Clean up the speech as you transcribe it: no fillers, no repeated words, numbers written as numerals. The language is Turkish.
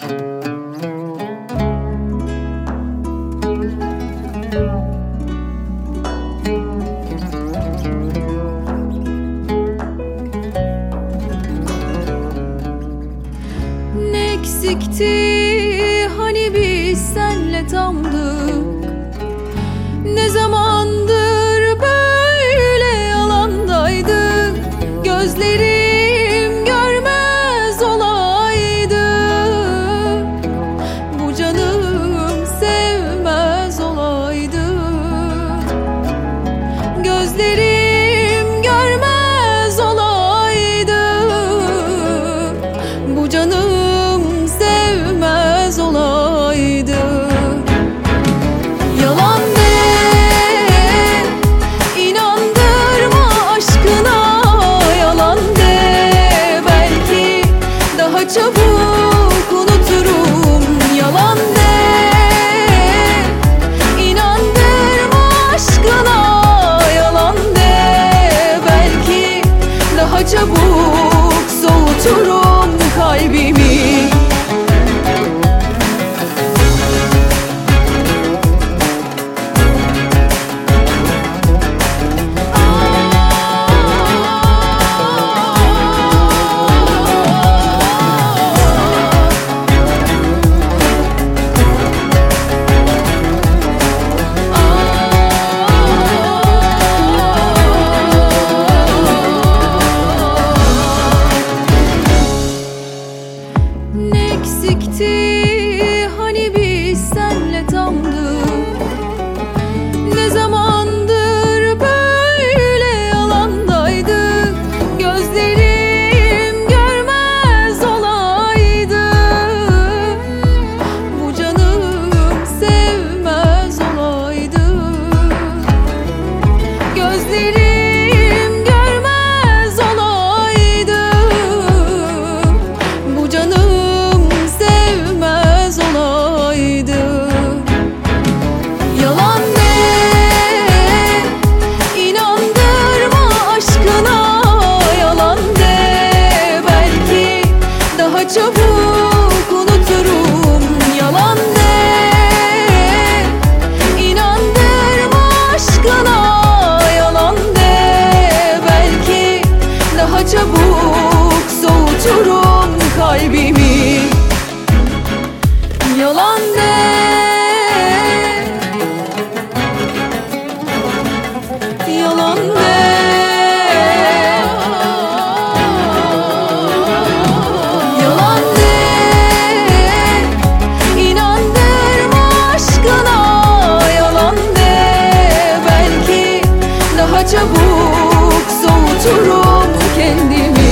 Ne eksikti hani biz senle tamdık? Ne zamandır böyle yalandaydık? Gözlerim görmez olaydı, bu canım sevmez olaydı. Gözlerim görmez olaydı, bu canım sevmez olaydı. Yalan de, inandırma aşkına. Yalan de, belki daha çabuk unuturum. Yalan de, inandırma aşkına. Yalan de, belki daha çabuk soğuturum kalbimi. Ne eksikti hani biz senle tamdık? Ne zamandır böyle yalandaydık? Gözlerim görmez olaydı, bu canım sevmez olaydı. Gözlerim görmez olaydı, bu canım sevmez olaydı. Yalan de, inandırma aşkına. Yalan de, belki daha çabuk unuturum. Yalan de, inandırma aşkına. Yalan de, belki daha çabuk soğuturum kalbimi. Yalan de, yalan de, yalan de, inandırma aşkına. Yalan de, belki daha çabuk soğuturum kendimi.